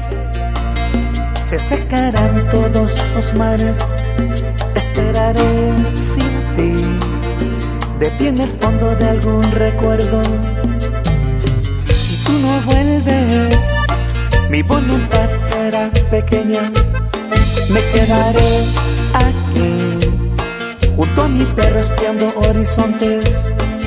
vez se secarán todos los mares. Esperaré sin ti, de pie en el fondo de algún recuerdo. Si tú no vuelves, mi voluntad será pequeña. Me quedaré aquí, junto a mi perro espiando horizontes.